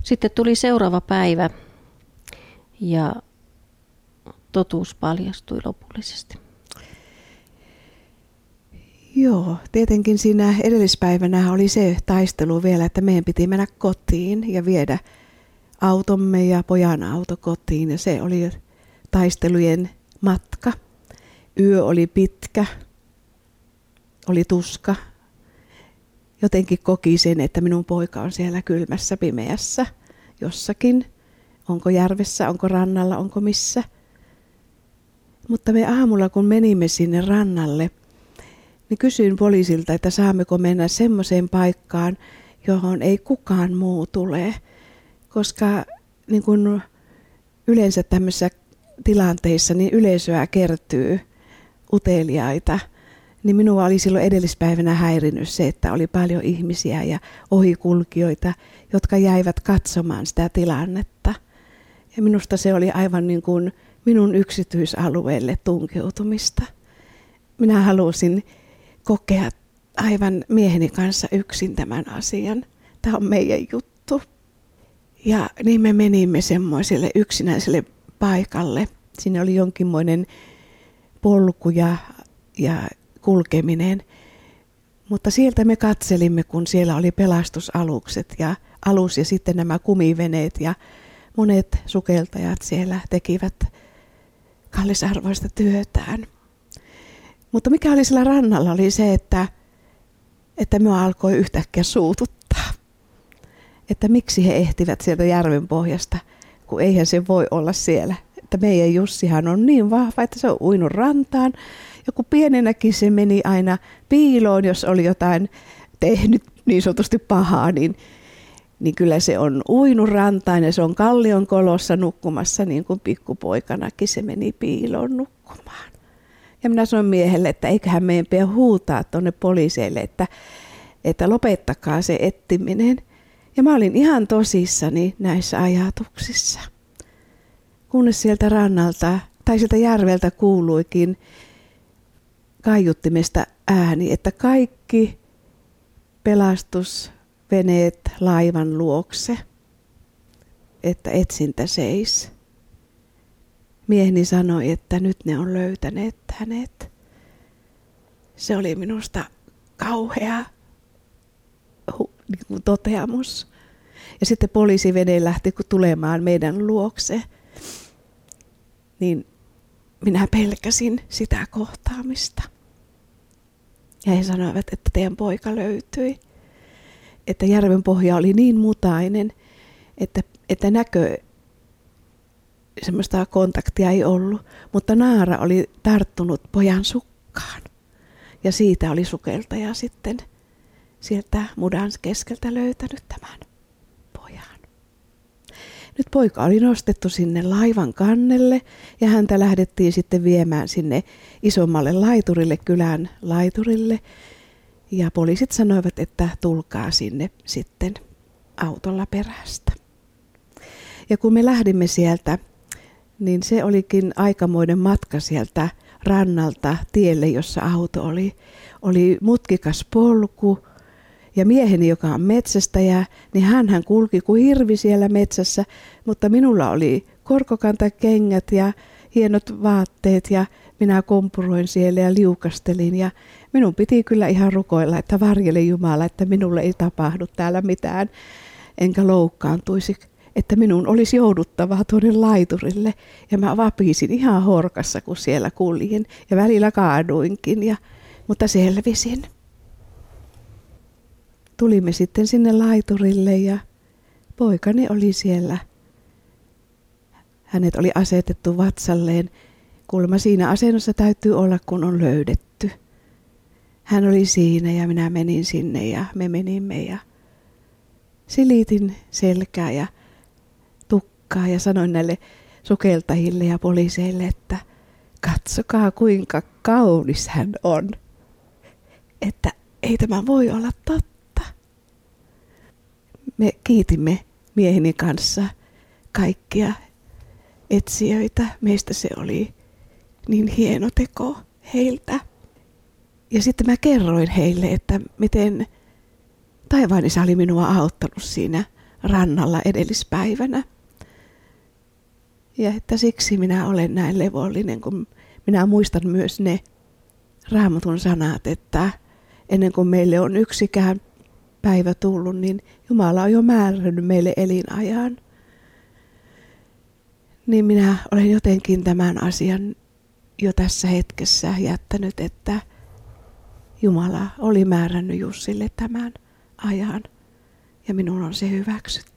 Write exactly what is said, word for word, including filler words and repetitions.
Sitten tuli seuraava päivä ja totuus paljastui lopullisesti. Joo, tietenkin siinä edellispäivänä oli se taistelu vielä, että meidän piti mennä kotiin ja viedä automme ja pojan auto kotiin. Ja se oli taistelujen matka. Yö oli pitkä, oli tuska. Jotenkin koki sen, että minun poika on siellä kylmässä pimeässä jossakin. Onko järvessä, onko rannalla, onko missä. Mutta me aamulla, kun menimme sinne rannalle, niin kysyin poliisilta, että saammeko mennä semmoiseen paikkaan, johon ei kukaan muu tule. Koska niin kun yleensä tämmöisissä tilanteissa niin yleisöä kertyy uteliaita, niin minua oli silloin edellispäivänä häirinyt se, että oli paljon ihmisiä ja ohikulkijoita, jotka jäivät katsomaan sitä tilannetta. Ja minusta se oli aivan niin kuin minun yksityisalueelle tunkeutumista. Minä halusin kokea aivan mieheni kanssa yksin tämän asian. Tämä on meidän juttu. Ja niin me menimme semmoiselle yksinäiselle paikalle. Siinä oli jonkinmoinen polku ja, ja kulkeminen. Mutta sieltä me katselimme, kun siellä oli pelastusalukset ja alus ja sitten nämä kumiveneet ja monet sukeltajat siellä tekivät kallisarvoista työtään. Mutta mikä oli sillä rannalla oli se, että, että minua alkoi yhtäkkiä suututtaa. Että miksi he ehtivät sieltä järven pohjasta, kun eihän se voi olla siellä. Että meidän Jussihan on niin vahva, että se on uinut rantaan. Ja kun pienenäkin se meni aina piiloon, jos oli jotain tehnyt niin sanotusti pahaa, niin, niin kyllä se on uinut rantaan ja se on kallion kolossa nukkumassa niin kuin pikkupoikanakin se meni piiloon nukkumaan. Ja minä sanoin miehelle, että eiköhän meidän pidä huutaa tuonne poliiseille, että, että lopettakaa se etsiminen. Ja mä olin ihan tosissani näissä ajatuksissa. Kunnes sieltä rannalta tai sieltä järveltä kuuluikin kaiuttimesta ääni, että kaikki pelastusveneet laivan luokse, että etsintä seis. Mieheni sanoi, että nyt ne on löytäneet hänet. Se oli minusta kauhea toteamus. Ja sitten poliisivene lähti tulemaan meidän luokse. Niin minä pelkäsin sitä kohtaamista. Ja he sanoivat, että teidän poika löytyi. Että järven pohja oli niin mutainen, että, että näkö semmoista kontaktia ei ollut. Mutta naara oli tarttunut pojan sukkaan. Ja siitä oli sukeltaja sitten sieltä mudan keskeltä löytänyt tämän pojan. Nyt poika oli nostettu sinne laivan kannelle ja häntä lähdettiin sitten viemään sinne isommalle laiturille, kylän laiturille. Ja poliisit sanoivat, että tulkaa sinne sitten autolla perästä. Ja kun me lähdimme sieltä, niin se olikin aikamoinen matka sieltä rannalta tielle, jossa auto oli. Oli mutkikas polku. Ja mieheni, joka on metsästäjä, niin hänhän kulki kuin hirvi siellä metsässä, mutta minulla oli korkokantakengät ja hienot vaatteet ja minä kompuroin siellä ja liukastelin ja minun piti kyllä ihan rukoilla, että varjele Jumala, että minulle ei tapahdu täällä mitään, enkä loukkaantuisi, että minun olisi jouduttava tuonne laiturille. Ja mä vapisin ihan horkassa, kun siellä kuljin ja välillä kaaduinkin, ja, mutta selvisin. Tulimme sitten sinne laiturille ja poikani oli siellä. Hänet oli asetettu vatsalleen. Kuulemma siinä asennossa täytyy olla, kun on löydetty. Hän oli siinä ja minä menin sinne ja me menimme ja silitin selkää ja tukkaa ja sanoin näille sukeltajille ja poliiseille, että katsokaa kuinka kaunis hän on. Että ei tämä voi olla totta. Me kiitimme mieheni kanssa kaikkia etsijöitä. Meistä se oli niin hieno teko heiltä. Ja sitten mä kerroin heille, että miten taivaan isä oli minua auttanut siinä rannalla edellispäivänä. Ja että siksi minä olen näin levollinen, kun minä muistan myös ne Raamatun sanat, että ennen kuin meille on yksikään päivä tullut, niin Jumala on jo määrännyt meille elinajan. Niin minä olen jotenkin tämän asian jo tässä hetkessä jättänyt, että Jumala oli määrännyt Jussille tämän ajan ja minun on se hyväksytty.